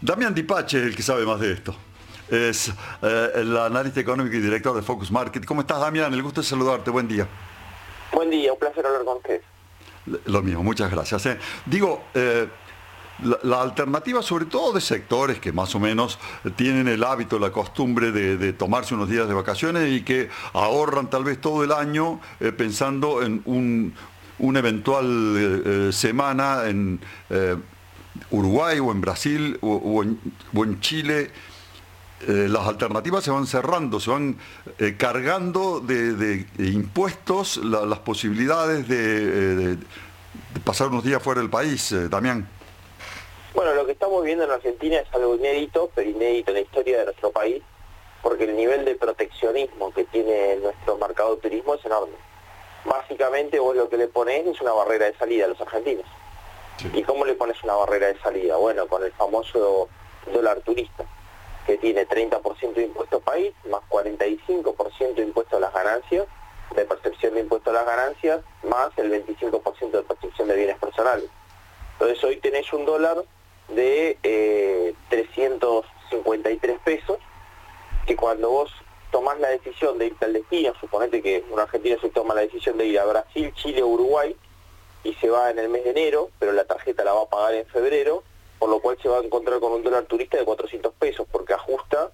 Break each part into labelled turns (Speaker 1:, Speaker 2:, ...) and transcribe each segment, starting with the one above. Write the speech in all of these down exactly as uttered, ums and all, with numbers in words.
Speaker 1: Damián Dipache es el que sabe más de esto. Es eh, el analista económico y director de Focus Market. ¿Cómo estás, Damián? El gusto de saludarte. Buen día.
Speaker 2: Buen día, un placer hablar con usted.
Speaker 1: Lo mismo, muchas gracias. ¿eh? Digo, eh, la, la alternativa sobre todo de sectores que más o menos tienen el hábito, la costumbre de, de tomarse unos días de vacaciones y que ahorran tal vez todo el año eh, pensando en un, un eventual eh, eh, semana en eh, Uruguay o en Brasil o, o, en, o en Chile. Eh, las alternativas se van cerrando, se van eh, cargando de, de, de impuestos la, las posibilidades de, de, de pasar unos días fuera del país, eh, Damián.
Speaker 2: Bueno, lo que estamos viendo en Argentina es algo inédito, pero inédito en la historia de nuestro país, porque el nivel de proteccionismo que tiene nuestro mercado de turismo es enorme. Básicamente vos lo que le ponés es una barrera de salida a los argentinos. Sí. ¿Y cómo le pones una barrera de salida? Bueno, con el famoso dólar turista, que tiene treinta por ciento de impuesto país, más cuarenta y cinco por ciento de impuesto a las ganancias, de percepción de impuesto a las ganancias, más el veinticinco por ciento de percepción de bienes personales. Entonces hoy tenés un dólar de eh, trescientos cincuenta y tres pesos, que cuando vos tomás la decisión de irte al destino, suponete que un argentino se toma la decisión de ir a Brasil, Chile o Uruguay, y se va en el mes de enero, pero la tarjeta la va a pagar en febrero, por lo cual se va a encontrar con un dólar turista de cuatrocientos pesos, porque ajusta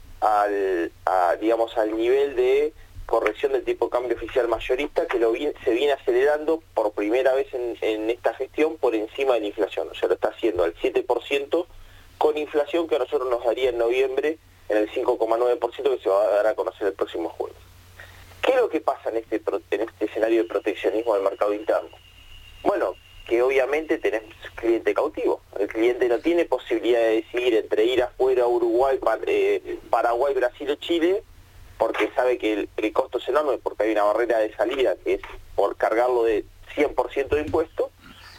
Speaker 2: al, a, digamos, al nivel de corrección del tipo de cambio oficial mayorista que lo viene, se viene acelerando por primera vez en, en esta gestión por encima de la inflación. O sea, lo está haciendo al siete por ciento con inflación que a nosotros nos daría en noviembre en el cinco coma nueve por ciento que se va a dar a conocer el próximo jueves. ¿Qué es lo que pasa en este, en este escenario de proteccionismo del mercado interno? Bueno, que obviamente tenemos cliente cautivo. El cliente no tiene posibilidad de decidir entre ir afuera a Uruguay, Paraguay, Brasil o Chile, porque sabe que el, el costo es enorme, porque hay una barrera de salida que es por cargarlo de cien por ciento de impuestos,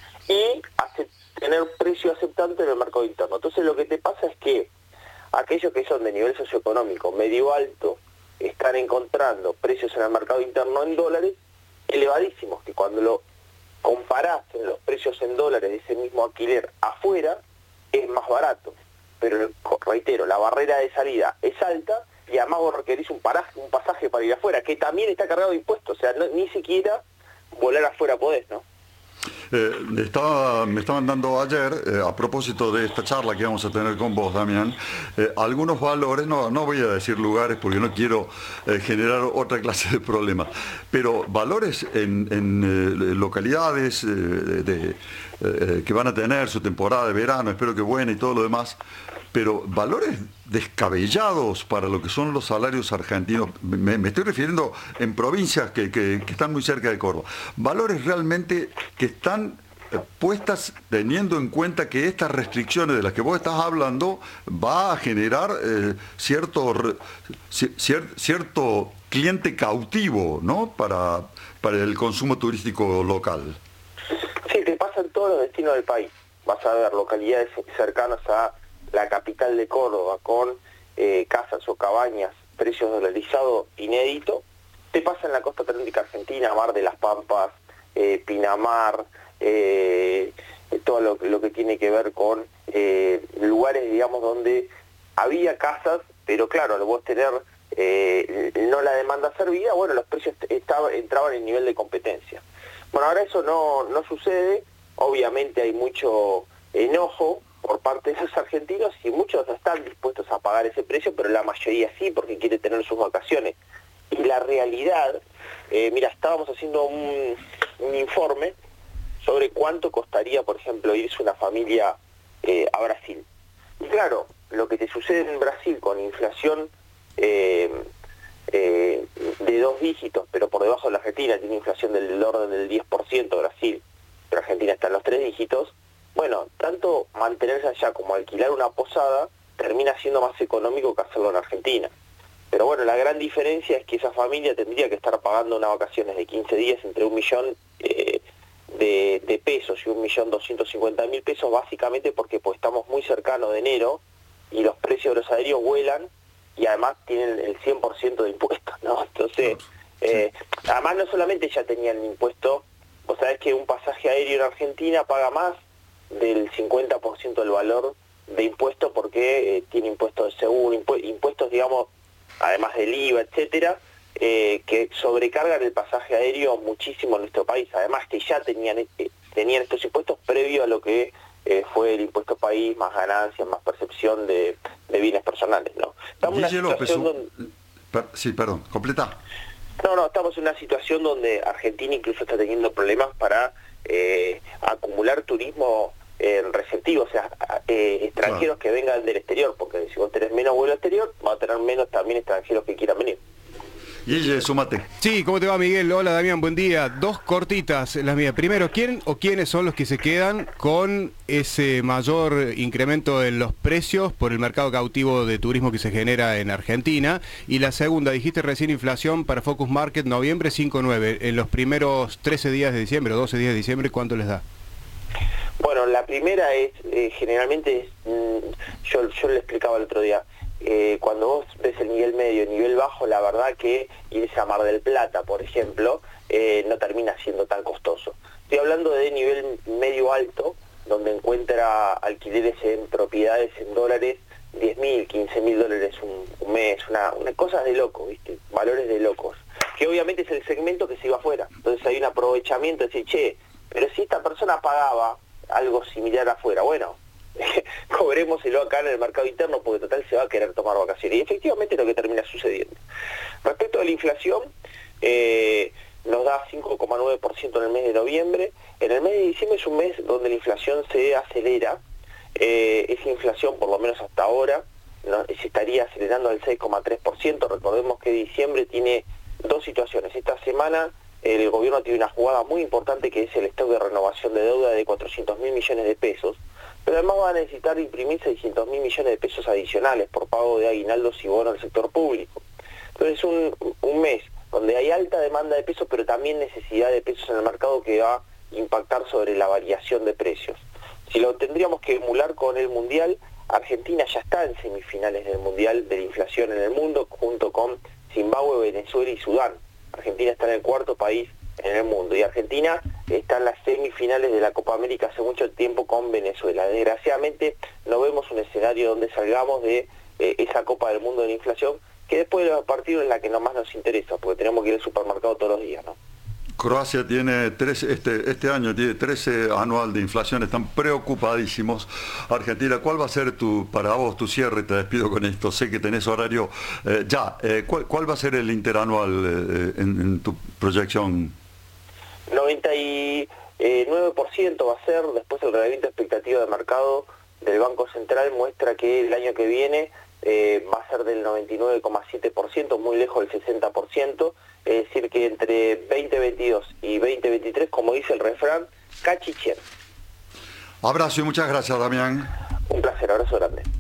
Speaker 2: y hace, tener precio aceptante en el mercado interno. Entonces lo que te pasa es que aquellos que son de nivel socioeconómico medio alto están encontrando precios en el mercado interno en dólares elevadísimos, que cuando lo comparás en los precios en dólares de ese mismo alquiler afuera, es más barato. Pero, reitero, la barrera de salida es alta y además vos requerís un, paraje, un pasaje para ir afuera, que también está cargado de impuestos. O sea, no, ni siquiera volar afuera podés, ¿no?
Speaker 1: Eh, estaba, me estaban dando ayer, eh, a propósito de esta charla que vamos a tener con vos, Damián, eh, algunos valores, no, no voy a decir lugares porque no quiero eh, generar otra clase de problemas, pero valores en, en eh, localidades eh, de, eh, que van a tener su temporada de verano, espero que buena y todo lo demás, pero valores descabellados para lo que son los salarios argentinos, me, me estoy refiriendo en provincias que, que, que están muy cerca de Córdoba, valores realmente que están eh, puestas teniendo en cuenta que estas restricciones de las que vos estás hablando va a generar eh, cierto, cier, cierto cliente cautivo, ¿no? Para, para el consumo turístico local.
Speaker 2: Sí, te pasa en todos los destinos del país. Vas a ver localidades cercanas a la capital de Córdoba con eh, casas o cabañas, precios dolarizados inédito. Te pasa en la costa atlántica argentina, Mar de las Pampas, eh, Pinamar, eh, todo lo, lo que tiene que ver con eh, lugares, digamos, donde había casas, pero claro, al vos tener eh, no la demanda servida, bueno, los precios estaba, entraban en nivel de competencia. Bueno, ahora eso no, no sucede, obviamente hay mucho enojo por parte de los argentinos y muchos no están dispuestos a pagar ese precio, pero la mayoría sí, porque quiere tener sus vacaciones. Y la realidad, eh, mira, estábamos haciendo un, un informe sobre cuánto costaría, por ejemplo, irse una familia eh, a Brasil. Y claro, lo que te sucede en Brasil con inflación eh, eh, de dos dígitos, pero por debajo de la Argentina, tiene inflación del orden del diez por ciento Brasil, pero Argentina está en los tres dígitos. Bueno, tanto mantenerse allá como alquilar una posada termina siendo más económico que hacerlo en Argentina. Pero bueno, la gran diferencia es que esa familia tendría que estar pagando unas vacaciones de quince días entre un millón eh, de, de pesos y un millón doscientos cincuenta mil pesos, básicamente porque pues estamos muy cercanos de enero y los precios de los aéreos vuelan y además tienen el cien por ciento de impuestos, ¿no? Entonces, eh, además no solamente ya tenían el impuesto, vos sabés que un pasaje aéreo en Argentina paga más del cincuenta por ciento del valor de impuestos porque eh, tiene impuestos de seguro, impu impuestos, digamos, además del I V A, etcétera, eh, que sobrecargan el pasaje aéreo muchísimo en nuestro país. Además que ya tenían, eh, tenían estos impuestos previo a lo que eh, fue el impuesto país, más ganancias, más percepción de, de bienes personales, ¿no? Estamos en una situación
Speaker 1: López,
Speaker 2: donde...
Speaker 1: per, sí, perdón, completa.
Speaker 2: No, no, estamos en una situación donde Argentina incluso está teniendo problemas para eh, acumular turismo eh, receptivo, o sea, eh, extranjeros claro. que vengan del exterior, porque si vos tenés menos vuelo exterior, va a tener menos también extranjeros que quieran venir.
Speaker 1: Guille, súmate.
Speaker 3: Sí, ¿cómo te va, Miguel? Hola, Damián, buen día. Dos cortitas las mías. Primero, ¿quién o quiénes son los que se quedan con ese mayor incremento en los precios por el mercado cautivo de turismo que se genera en Argentina? Y la segunda, dijiste recién inflación para Focus Market, noviembre cinco punto nueve. En los primeros trece días de diciembre o doce días de diciembre, ¿cuánto les da?
Speaker 2: Bueno, la primera es, eh, generalmente, es, mmm, yo, yo le explicaba el otro día, Eh, cuando vos ves el nivel medio, el nivel bajo, la verdad que irse a Mar del Plata, por ejemplo, eh, no termina siendo tan costoso. Estoy hablando de nivel medio alto, donde encuentra alquileres en propiedades en dólares, diez mil, quince mil dólares un, un mes, una, una cosas de locos, ¿viste? Valores de locos, que obviamente es el segmento que se iba afuera. Entonces hay un aprovechamiento de decir, che, pero si esta persona pagaba algo similar afuera, bueno, cobrémoselo acá en el mercado interno porque total se va a querer tomar vacaciones. Y efectivamente es lo que termina sucediendo. Respecto a la inflación, eh, nos da cinco coma nueve por ciento en el mes de noviembre. En el mes de diciembre es un mes donde la inflación se acelera. Eh, esa inflación, por lo menos hasta ahora, no, se estaría acelerando al seis coma tres por ciento. Recordemos que diciembre tiene dos situaciones. Esta semana el gobierno tiene una jugada muy importante que es el stock de renovación de deuda de cuatrocientos mil millones de pesos. Pero además va a necesitar imprimir seiscientos mil millones de pesos adicionales por pago de aguinaldos y bonos del sector público. Entonces es un, un mes donde hay alta demanda de pesos, pero también necesidad de pesos en el mercado que va a impactar sobre la variación de precios. Si lo tendríamos que emular con el Mundial, Argentina ya está en semifinales del Mundial de la inflación en el mundo, junto con Zimbabue, Venezuela y Sudán. Argentina está en el cuarto país en el mundo, y Argentina está en las semifinales de la Copa América hace mucho tiempo con Venezuela. Desgraciadamente no vemos un escenario donde salgamos de eh, esa Copa del Mundo de la inflación, que después de los partidos es la que nomás nos interesa, porque tenemos que ir al supermercado todos los días, ¿no?
Speaker 1: Croacia tiene trece, este, este año tiene trece anual de inflación, están preocupadísimos. Argentina, ¿cuál va a ser tu, para vos tu cierre? Te despido con esto, sé que tenés horario eh, ya. Eh, ¿cuál, ¿Cuál va a ser el interanual eh, en, en tu proyección?
Speaker 2: noventa y nueve por ciento va a ser. Después el reglamento expectativa de mercado del Banco Central muestra que el año que viene eh, va a ser del noventa y nueve coma siete por ciento, muy lejos del sesenta por ciento, es decir que entre veinte veintidós y veinte veintitrés, como dice el refrán, cachichén.
Speaker 1: Abrazo y muchas gracias, Damián.
Speaker 2: Un placer, abrazo grande.